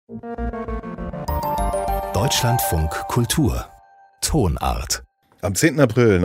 Deutschlandfunk Kultur Tonart. Am 10. April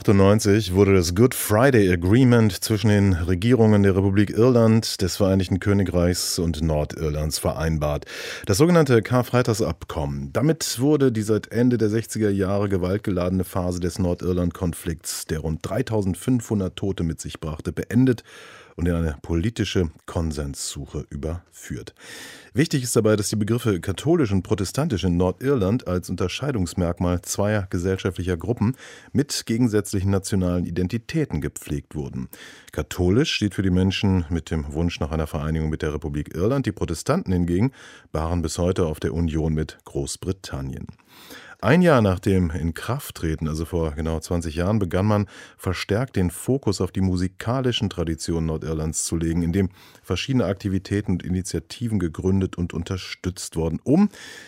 1998 wurde das Good Friday Agreement zwischen den Regierungen der Republik Irland, des Vereinigten Königreichs und Nordirlands vereinbart. Das sogenannte Karfreitagsabkommen. Damit wurde die seit Ende der 60er Jahre gewaltgeladene Phase des Nordirland-Konflikts, der rund 3500 Tote mit sich brachte, beendet und in eine politische Konsenssuche überführt. Wichtig ist dabei, dass die Begriffe katholisch und protestantisch in Nordirland als Unterscheidungsmerkmal zweier gesellschaftlicher Gruppen mit gegensätzlichen nationalen Identitäten gepflegt wurden. Katholisch steht für die Menschen mit dem Wunsch nach einer Vereinigung mit der Republik Irland, die Protestanten hingegen beharren bis heute auf der Union mit Großbritannien. Ein Jahr nach dem Inkrafttreten, also vor genau 20 Jahren, begann man verstärkt den Fokus auf die musikalischen Traditionen Nordirlands zu legen, indem verschiedene Aktivitäten und Initiativen gegründet und unterstützt wurden, um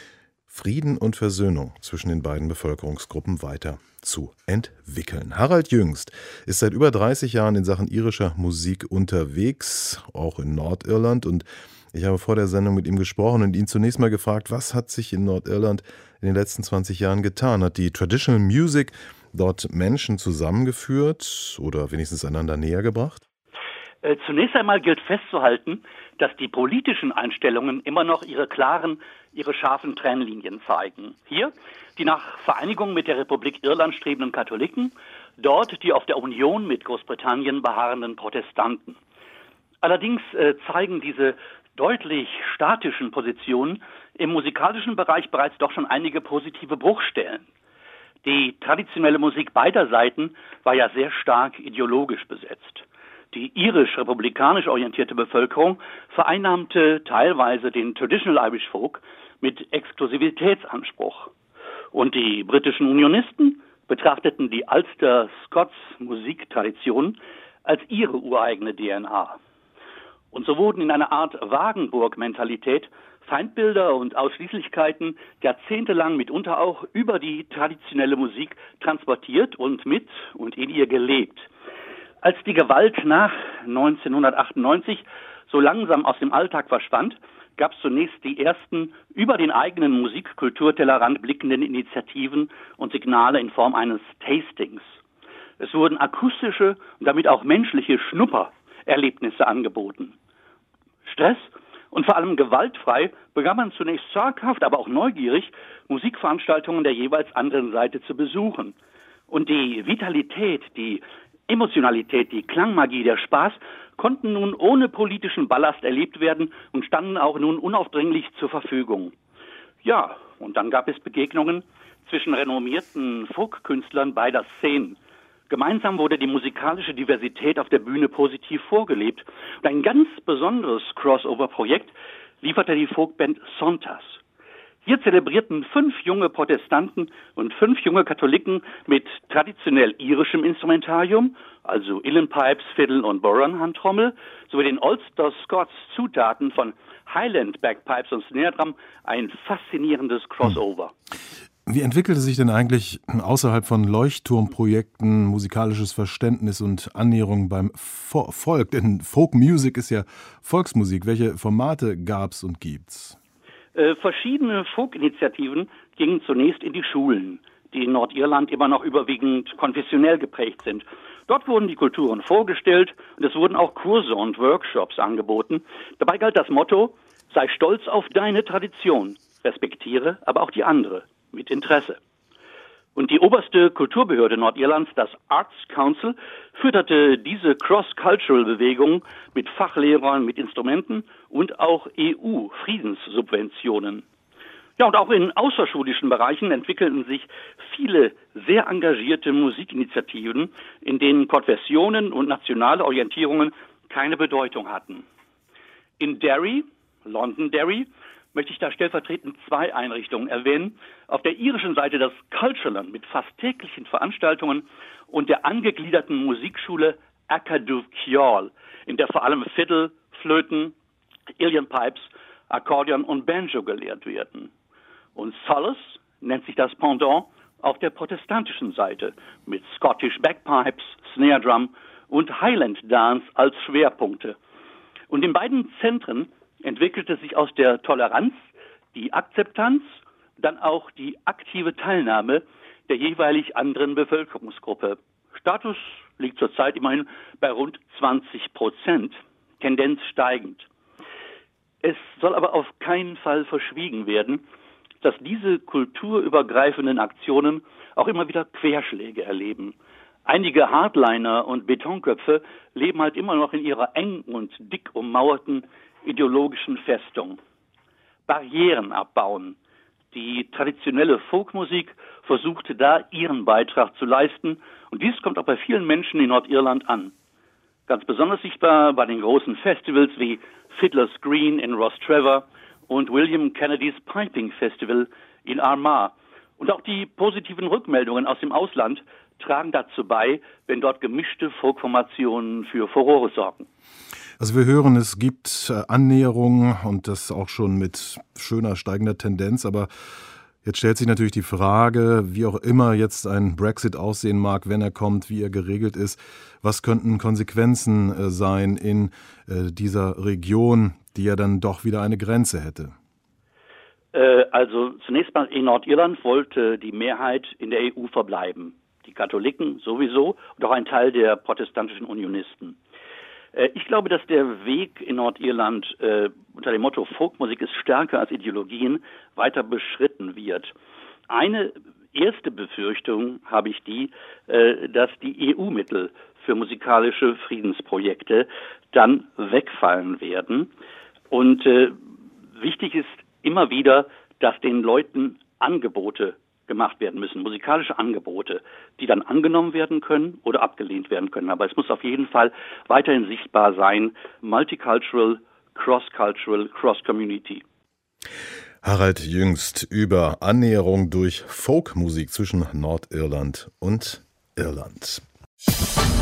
Frieden und Versöhnung zwischen den beiden Bevölkerungsgruppen weiter zu entwickeln. Harald Jüngst ist seit über 30 Jahren in Sachen irischer Musik unterwegs, auch in Nordirland, und ich habe vor der Sendung mit ihm gesprochen und ihn zunächst mal gefragt, was hat sich in Nordirland in den letzten 20 Jahren getan? Hat die Traditional Music dort Menschen zusammengeführt oder wenigstens einander näher gebracht? Zunächst einmal gilt festzuhalten, dass die politischen Einstellungen immer noch ihre scharfen Trennlinien zeigen. Hier die nach Vereinigung mit der Republik Irland strebenden Katholiken, dort die auf der Union mit Großbritannien beharrenden Protestanten. Allerdings zeigen diese deutlich statischen Positionen im musikalischen Bereich bereits doch schon einige positive Bruchstellen. Die traditionelle Musik beider Seiten war ja sehr stark ideologisch besetzt. Die irisch-republikanisch orientierte Bevölkerung vereinnahmte teilweise den Traditional Irish Folk mit Exklusivitätsanspruch. Und die britischen Unionisten betrachteten die Ulster-Scots-Musiktradition als ihre ureigene DNA. Und so wurden in einer Art Wagenburg-Mentalität Feindbilder und Ausschließlichkeiten jahrzehntelang mitunter auch über die traditionelle Musik transportiert und mit und in ihr gelebt. Als die Gewalt nach 1998 so langsam aus dem Alltag verschwand, gab es zunächst die ersten über den eigenen Musikkulturtellerrand blickenden Initiativen und Signale in Form eines Tastings. Es wurden akustische und damit auch menschliche Schnuppererlebnisse angeboten. Stress und vor allem gewaltfrei begann man zunächst zaghaft, aber auch neugierig, Musikveranstaltungen der jeweils anderen Seite zu besuchen. Und die Vitalität, die Emotionalität, die Klangmagie, der Spaß konnten nun ohne politischen Ballast erlebt werden und standen auch nun unaufdringlich zur Verfügung. Ja, und dann gab es Begegnungen zwischen renommierten Folkkünstlern beider Szenen. Gemeinsam wurde die musikalische Diversität auf der Bühne positiv vorgelebt. Und ein ganz besonderes Crossover-Projekt lieferte die Folkband Sontas. Hier zelebrierten 5 junge Protestanten und 5 junge Katholiken mit traditionell irischem Instrumentarium, also Uilleanpipes, Fiddle und Bodhrán-Handtrommel, sowie den Ulster Scots Zutaten von Highland Bagpipes und Snare Drum ein faszinierendes Crossover. Wie entwickelte sich denn eigentlich außerhalb von Leuchtturmprojekten musikalisches Verständnis und Annäherung beim Volk? Denn Folk Music ist ja Volksmusik. Welche Formate gab's und gibt's? Verschiedene Folk-Initiativen gingen zunächst in die Schulen, die in Nordirland immer noch überwiegend konfessionell geprägt sind. Dort wurden die Kulturen vorgestellt und es wurden auch Kurse und Workshops angeboten. Dabei galt das Motto: sei stolz auf deine Tradition, respektiere aber auch die andere mit Interesse. Und die oberste Kulturbehörde Nordirlands, das Arts Council, fütterte diese Cross-Cultural-Bewegung mit Fachlehrern, mit Instrumenten und auch EU-Friedenssubventionen. Ja, und auch in außerschulischen Bereichen entwickelten sich viele sehr engagierte Musikinitiativen, in denen Konfessionen und nationale Orientierungen keine Bedeutung hatten. In Derry, Londonderry, möchte ich da stellvertretend 2 Einrichtungen erwähnen. Auf der irischen Seite das Culturland mit fast täglichen Veranstaltungen und der angegliederten Musikschule Acadú Ceol, in der vor allem Fiddle, Flöten, Uilleanpipes, Akkordeon und Banjo gelehrt werden. Und Solace nennt sich das Pendant auf der protestantischen Seite mit Scottish Bagpipes, Snare Drum und Highland Dance als Schwerpunkte. Und in beiden Zentren entwickelte sich aus der Toleranz die Akzeptanz, dann auch die aktive Teilnahme der jeweilig anderen Bevölkerungsgruppe. Status liegt zurzeit immerhin bei rund 20%, Tendenz steigend. Es soll aber auf keinen Fall verschwiegen werden, dass diese kulturübergreifenden Aktionen auch immer wieder Querschläge erleben. Einige Hardliner und Betonköpfe leben halt immer noch in ihrer eng und dick ummauerten ideologischen Festung. Barrieren abbauen. Die traditionelle Folkmusik versuchte da ihren Beitrag zu leisten und dies kommt auch bei vielen Menschen in Nordirland an. Ganz besonders sichtbar bei den großen Festivals wie Fiddler's Green in Rostrevor und William Kennedy's Piping Festival in Armagh. Und auch die positiven Rückmeldungen aus dem Ausland tragen dazu bei, wenn dort gemischte Folkformationen für Furore sorgen. Also wir hören, es gibt Annäherungen und das auch schon mit schöner steigender Tendenz, aber jetzt stellt sich natürlich die Frage, wie auch immer jetzt ein Brexit aussehen mag, wenn er kommt, wie er geregelt ist, was könnten Konsequenzen sein in dieser Region, die ja dann doch wieder eine Grenze hätte? Also zunächst mal in Nordirland wollte die Mehrheit in der EU verbleiben. Die Katholiken sowieso und auch ein Teil der protestantischen Unionisten. Ich glaube, dass der Weg in Nordirland unter dem Motto Folkmusik ist stärker als Ideologien weiter beschritten wird. Eine erste Befürchtung habe ich dass die EU-Mittel für musikalische Friedensprojekte dann wegfallen werden. Und wichtig ist immer wieder, dass den Leuten Angebote gemacht werden müssen, musikalische Angebote, die dann angenommen werden können oder abgelehnt werden können. Aber es muss auf jeden Fall weiterhin sichtbar sein, multicultural, cross-cultural, cross-community. Harald Jüngst über Annäherung durch Folkmusik zwischen Nordirland und Irland.